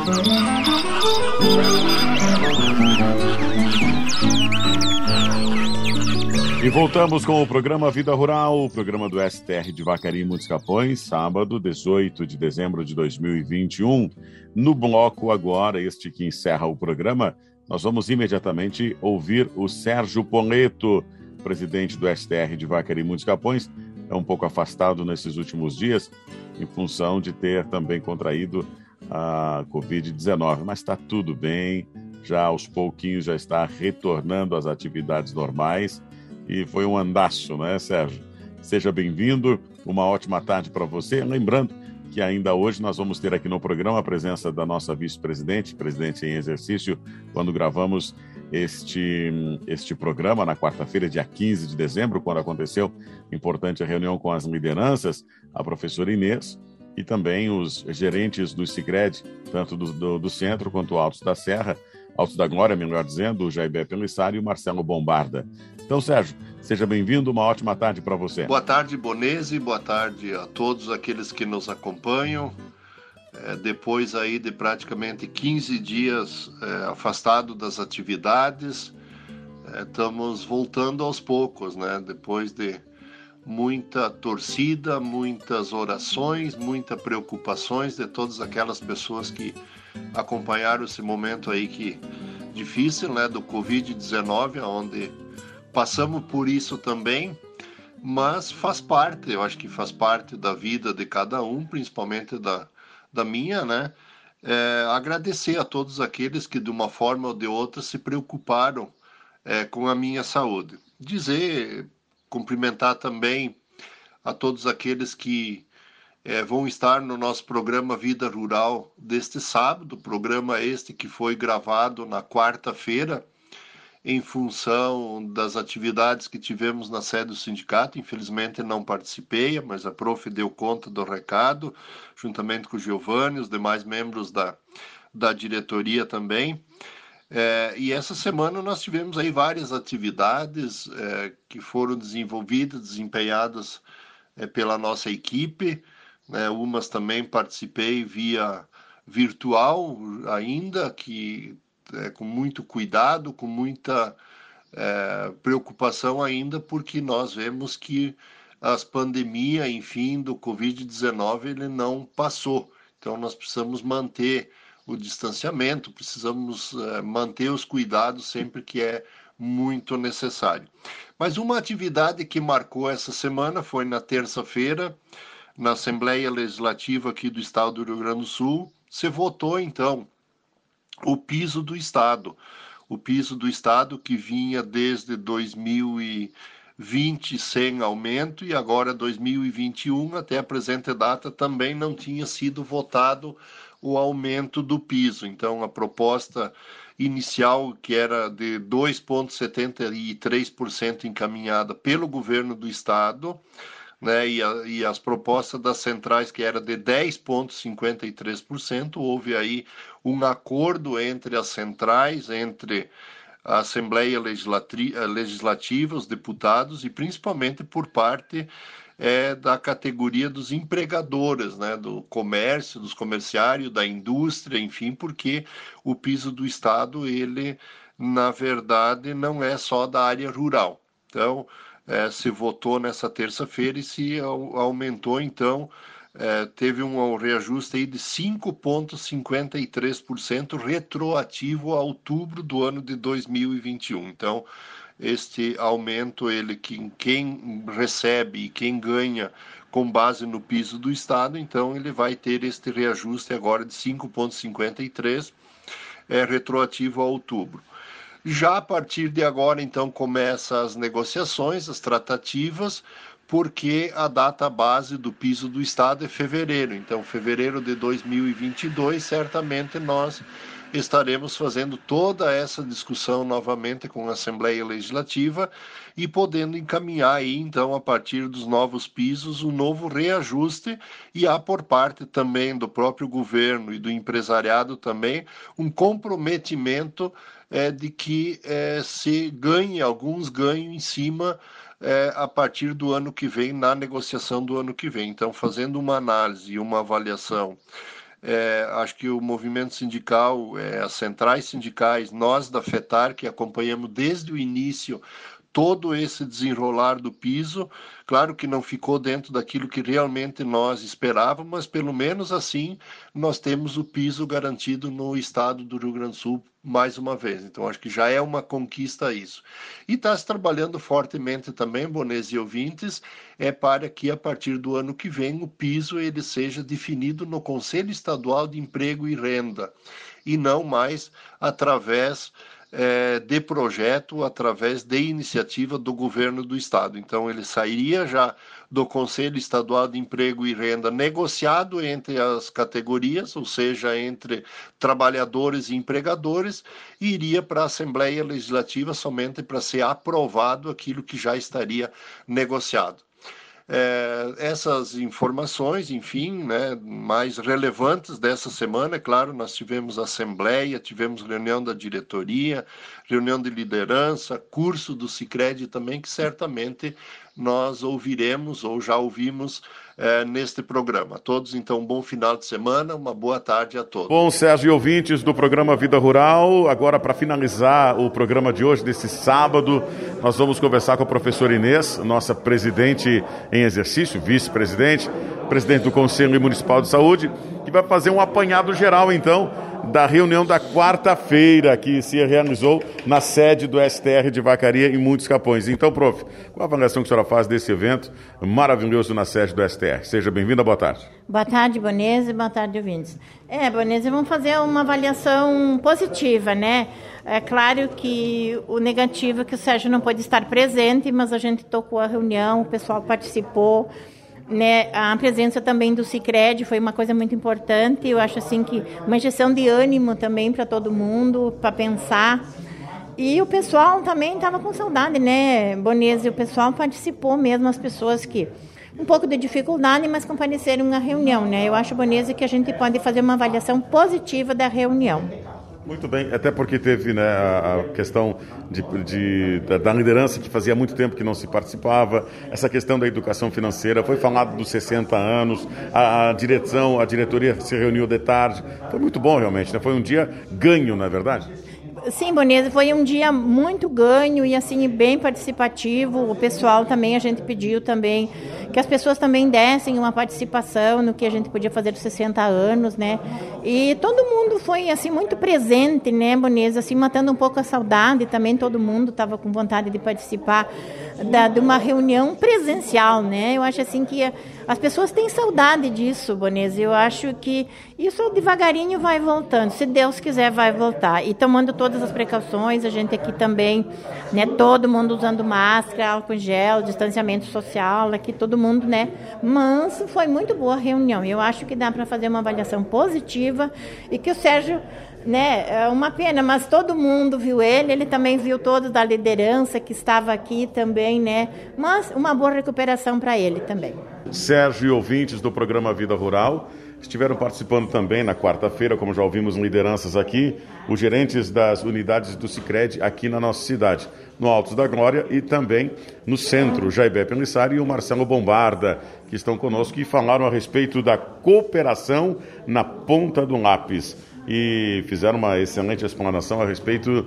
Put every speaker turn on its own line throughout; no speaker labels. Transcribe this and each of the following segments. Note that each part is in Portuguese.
E voltamos com o programa Vida Rural, o programa do STR de Vacaria e Muitos Capões, sábado, 18 de dezembro de 2021. No bloco agora, este que encerra o programa, nós vamos imediatamente ouvir o Sérgio Poleto, presidente do STR de Vacaria e Muitos Capões. É um pouco afastado nesses últimos dias, em função de ter também contraído a Covid-19, mas está tudo bem, já aos pouquinhos já está retornando às atividades normais. E foi um andaço, né, Sérgio? Seja bem-vindo, uma ótima tarde para você. Lembrando que ainda hoje nós vamos ter aqui no programa a presença da nossa vice-presidente, presidente em exercício, quando gravamos este programa na quarta-feira, dia 15 de dezembro, quando aconteceu importante a reunião com as lideranças, a professora Inês e também os gerentes do Sicredi, tanto do centro quanto Altos da Serra, Altos da Glória, melhor dizendo, o Jaibé Pelissari e o Marcelo Bombarda. Então, Sérgio, seja bem-vindo, uma ótima tarde para você.
Boa tarde, Bonese, boa tarde a todos aqueles que nos acompanham. Depois aí de praticamente 15 dias afastado das atividades, estamos voltando aos poucos, né? Depois de muita torcida, muitas orações, muitas preocupações de todas aquelas pessoas que acompanharam esse momento aí que difícil, né, do Covid-19, onde passamos por isso também, mas faz parte, eu acho que faz parte da vida de cada um, principalmente da minha, né? Agradecer a todos aqueles que de uma forma ou de outra se preocuparam com a minha saúde. Cumprimentar também a todos aqueles que vão estar no nosso programa Vida Rural deste sábado, programa este que foi gravado na quarta-feira, em função das atividades que tivemos na sede do sindicato. Infelizmente não participei, mas a prof deu conta do recado, juntamente com o Giovanni, os demais membros da diretoria também. E essa semana nós tivemos aí várias atividades que foram desenvolvidas, desempenhadas pela nossa equipe, né? Umas também participei via virtual ainda, que com muito cuidado, com muita preocupação ainda, porque nós vemos que as pandemias, enfim, do Covid-19, ele não passou. Então nós precisamos manter o distanciamento, precisamos manter os cuidados sempre que é muito necessário. Mas uma atividade que marcou essa semana foi na terça-feira, na Assembleia Legislativa aqui do Estado do Rio Grande do Sul. Se votou, então, o piso do Estado. O piso do Estado que vinha desde 2020 sem aumento e agora 2021, até a presente data, também não tinha sido votado o aumento do piso. Então, a proposta inicial, que era de 2,73% encaminhada pelo governo do Estado, né, e as propostas das centrais, que era de 10,53%, houve aí um acordo entre as centrais, entre a Assembleia Legislativa, os deputados, e principalmente por parte da categoria dos empregadores, né, do comércio, dos comerciários, da indústria, enfim, porque o piso do Estado, ele, na verdade, não é só da área rural. Então, se votou nessa terça-feira e se aumentou, então, teve um reajuste aí de 5,53% retroativo a outubro do ano de 2021. Então, este aumento, ele, quem recebe e quem ganha com base no piso do Estado, então ele vai ter este reajuste agora de 5,53%, retroativo a outubro. Já a partir de agora, então, começam as negociações, as tratativas, porque a data base do piso do Estado é fevereiro. Então, fevereiro de 2022, certamente nós estaremos fazendo toda essa discussão novamente com a Assembleia Legislativa e podendo encaminhar aí, então, a partir dos novos pisos, um novo reajuste, e há por parte também do próprio governo e do empresariado também um comprometimento de que alguns ganham em cima a partir do ano que vem, na negociação do ano que vem. Então, fazendo uma análise e uma avaliação Acho que o movimento sindical, as centrais sindicais, nós da FETAR, que acompanhamos desde o início todo esse desenrolar do piso, claro que não ficou dentro daquilo que realmente nós esperávamos, mas pelo menos assim nós temos o piso garantido no estado do Rio Grande do Sul mais uma vez. Então acho que já é uma conquista isso. E está se trabalhando fortemente também, Bonese e ouvintes, para que a partir do ano que vem o piso ele seja definido no Conselho Estadual de Emprego e Renda e não mais através de projeto, através de iniciativa do governo do estado. Então ele sairia já do Conselho Estadual de Emprego e Renda negociado entre as categorias, ou seja, entre trabalhadores e empregadores, e iria para a Assembleia Legislativa somente para ser aprovado aquilo que já estaria negociado. Essas informações, enfim, né, mais relevantes dessa semana, é claro, nós tivemos assembleia, tivemos reunião da diretoria, reunião de liderança, curso do Sicredi também, que certamente nós ouviremos ou já ouvimos neste programa. A todos, então, um bom final de semana, uma boa tarde a todos.
Bom, Sérgio e ouvintes do programa Vida Rural, agora para finalizar o programa de hoje, desse sábado, nós vamos conversar com a professora Inês, nossa presidente em exercício, vice-presidente, presidente do Conselho Municipal de Saúde, que vai fazer um apanhado geral, então, da reunião da quarta-feira que se realizou na sede do STR de Vacaria em Muitos Capões. Então, prof, qual a avaliação que a senhora faz desse evento maravilhoso na sede do STR? Seja bem-vinda, boa tarde.
Boa tarde, Bonese, boa tarde, ouvintes. Bonese, vamos fazer uma avaliação positiva, né? É claro que o negativo é que o Sérgio não pôde estar presente, mas a gente tocou a reunião, o pessoal participou, né? A presença também do Sicredi foi uma coisa muito importante. Eu acho assim que uma injeção de ânimo também para todo mundo, para pensar. E o pessoal também estava com saudade, né, Bonese? O pessoal participou mesmo, as pessoas que um pouco de dificuldade, mas compareceram na reunião, né? Eu acho, Bonese, que a gente pode fazer uma avaliação positiva da reunião.
Muito bem, até porque teve, né, a questão da liderança, que fazia muito tempo que não se participava, essa questão da educação financeira, foi falado dos 60 anos, a diretoria se reuniu de tarde, foi muito bom realmente, né? Foi um dia ganho, não é verdade?
Sim, Bonese, foi um dia muito ganho e assim bem participativo. O pessoal também, a gente pediu também que as pessoas também dessem uma participação no que a gente podia fazer dos 60 anos, né? E todo mundo foi assim muito presente, né, Bonese, assim matando um pouco a saudade. Também todo mundo estava com vontade de participar de uma reunião presencial, né? Eu acho assim que as pessoas têm saudade disso, Bonese. Eu acho que isso devagarinho vai voltando. Se Deus quiser, vai voltar. E tomando todas as precauções, a gente aqui também, né? Todo mundo usando máscara, álcool em gel, distanciamento social, aqui todo mundo, né? Mas foi muito boa a reunião. Eu acho que dá para fazer uma avaliação positiva e que o Sérgio, né, é uma pena, mas todo mundo viu ele também viu todos da liderança que estava aqui também, né? Mas uma boa recuperação para ele também.
Sérgio e ouvintes do programa Vida Rural estiveram participando também na quarta-feira, como já ouvimos lideranças aqui, os gerentes das unidades do Sicredi aqui na nossa cidade, no Altos da Glória e também no centro, o Jaibé Pelissari e o Marcelo Bombarda, que estão conosco e falaram a respeito da cooperação na ponta do lápis. E fizeram uma excelente explanação a respeito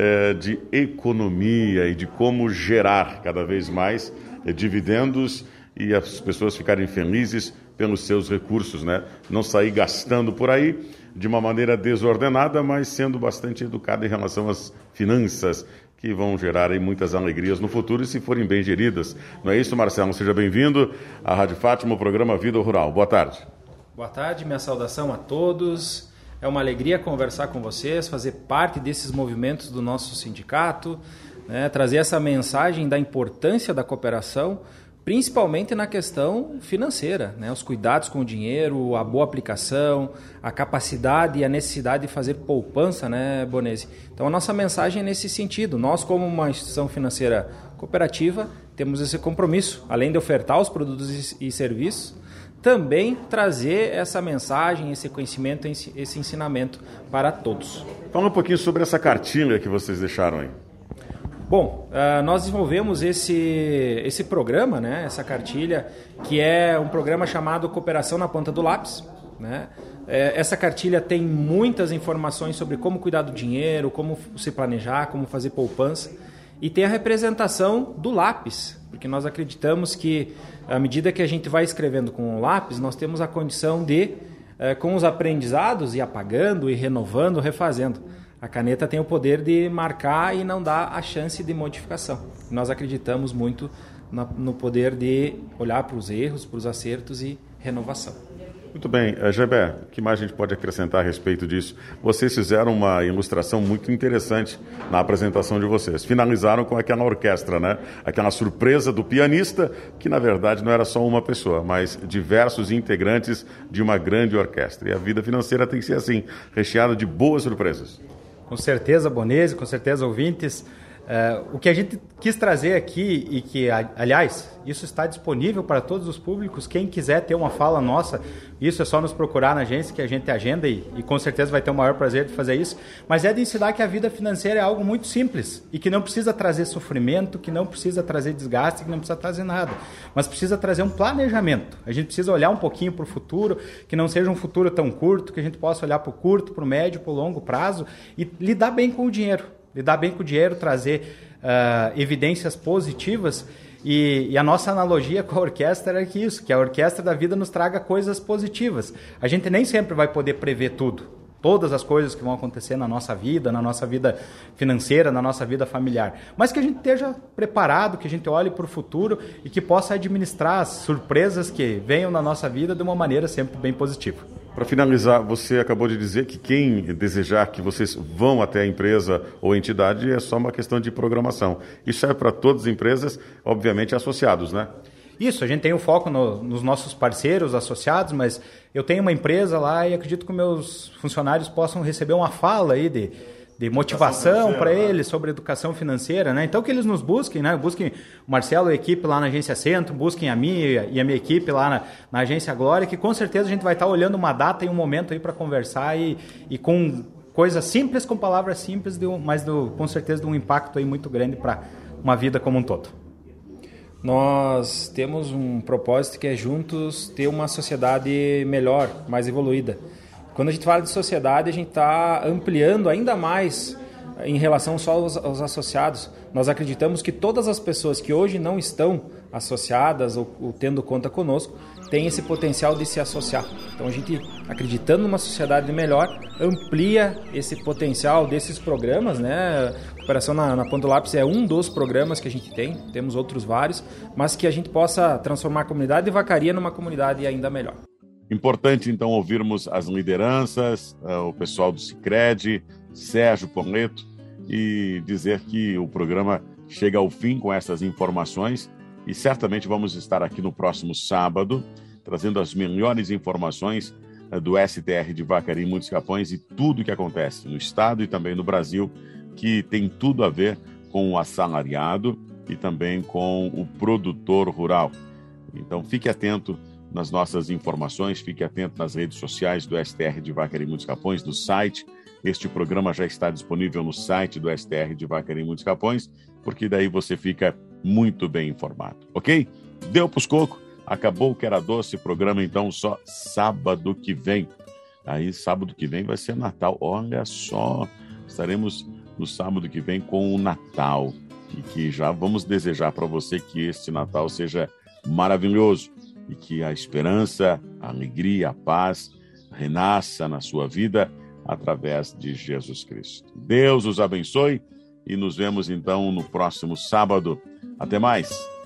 de economia e de como gerar cada vez mais dividendos e as pessoas ficarem felizes pelos seus recursos, né? Não sair gastando por aí de uma maneira desordenada, mas sendo bastante educada em relação às finanças, que vão gerar aí muitas alegrias no futuro e se forem bem geridas. Não é isso, Marcelo? Seja bem-vindo à Rádio Fátima, o programa Vida Rural. Boa tarde.
Boa tarde, minha saudação a todos. É uma alegria conversar com vocês, fazer parte desses movimentos do nosso sindicato, né, trazer essa mensagem da importância da cooperação, principalmente na questão financeira, né, os cuidados com o dinheiro, a boa aplicação, a capacidade e a necessidade de fazer poupança, né, Bonese? Então a nossa mensagem é nesse sentido. Nós, como uma instituição financeira cooperativa, temos esse compromisso, além de ofertar os produtos e serviços, também trazer essa mensagem, esse conhecimento, esse ensinamento para todos.
Fala um pouquinho sobre essa cartilha que vocês deixaram aí.
Bom, nós desenvolvemos esse programa, né, essa cartilha, que é um programa chamado Cooperação na Ponta do Lápis, né? Essa cartilha tem muitas informações sobre como cuidar do dinheiro, como se planejar, como fazer poupança. E tem a representação do lápis, porque nós acreditamos que, à medida que a gente vai escrevendo com o lápis, nós temos a condição de, com os aprendizados, ir apagando, ir renovando, refazendo. A caneta tem o poder de marcar e não dar a chance de modificação. Nós acreditamos muito no poder de olhar para os erros, para os acertos e renovação.
Muito bem. Geber, o que mais a gente pode acrescentar a respeito disso? Vocês fizeram uma ilustração muito interessante na apresentação de vocês. Finalizaram com aquela orquestra, né? Aquela surpresa do pianista, que na verdade não era só uma pessoa, mas diversos integrantes de uma grande orquestra. E a vida financeira tem que ser assim, recheada de boas surpresas.
Com certeza, Bonese, com certeza, ouvintes. O que a gente quis trazer aqui e que, aliás, isso está disponível para todos os públicos. Quem quiser ter uma fala nossa, isso é só nos procurar na agência que a gente agenda e com certeza vai ter o maior prazer de fazer isso. Mas é de ensinar que a vida financeira é algo muito simples e que não precisa trazer sofrimento, que não precisa trazer desgaste, que não precisa trazer nada. Mas precisa trazer um planejamento. A gente precisa olhar um pouquinho para o futuro, que não seja um futuro tão curto, que a gente possa olhar para o curto, para o médio, para o longo prazo e lidar bem com o dinheiro. Lidar bem com o dinheiro, trazer evidências positivas e a nossa analogia com a orquestra é que a orquestra da vida nos traga coisas positivas. A gente nem sempre vai poder prever tudo, todas as coisas que vão acontecer na nossa vida financeira, na nossa vida familiar, mas que a gente esteja preparado, que a gente olhe para o futuro e que possa administrar as surpresas que venham na nossa vida de uma maneira sempre bem positiva.
Para finalizar, você acabou de dizer que quem desejar que vocês vão até a empresa ou entidade é só uma questão de programação. Isso é para todas as empresas, obviamente associados, né?
Isso, a gente tem o foco nos nossos parceiros associados, mas eu tenho uma empresa lá e acredito que meus funcionários possam receber uma fala aí de motivação para eles sobre educação financeira, né? Então que eles nos busquem, né? Busquem o Marcelo e a equipe lá na Agência Centro, busquem a minha e a minha equipe lá na Agência Glória, que com certeza a gente vai estar olhando uma data e um momento aí para conversar e com coisas simples, com palavras simples, mas com certeza de um impacto aí muito grande para uma vida como um todo.
Nós temos um propósito que é juntos ter uma sociedade melhor, mais evoluída. Quando a gente fala de sociedade, a gente está ampliando ainda mais em relação só aos associados. Nós acreditamos que todas as pessoas que hoje não estão associadas ou tendo conta conosco têm esse potencial de se associar. Então a gente, acreditando numa sociedade melhor, amplia esse potencial desses programas, né? A Cooperação na Ponta do Lápis é um dos programas que a gente tem, temos outros vários, mas que a gente possa transformar a comunidade de Vacaria numa comunidade ainda melhor.
Importante, então, ouvirmos as lideranças, o pessoal do Sicredi, Sérgio Porneto, e dizer que o programa chega ao fim com essas informações e certamente vamos estar aqui no próximo sábado, trazendo as melhores informações do STR de Vacaria e Muitos Capões e tudo o que acontece no estado e também no Brasil, que tem tudo a ver com o assalariado e também com o produtor rural. Então, fique atento nas nossas informações, fique atento nas redes sociais do STR de Vacaria e Muitos Capões, do site. Este programa já está disponível no site do STR de Vacaria e Muitos Capões, porque daí você fica muito bem informado, ok? Deu pros coco, acabou o que era doce, programa então só sábado que vem. Aí sábado que vem vai ser Natal, olha só, estaremos no sábado que vem com o Natal, e que já vamos desejar para você que este Natal seja maravilhoso, e que a esperança, a alegria, a paz renasça na sua vida através de Jesus Cristo. Deus os abençoe e nos vemos então no próximo sábado. Até mais!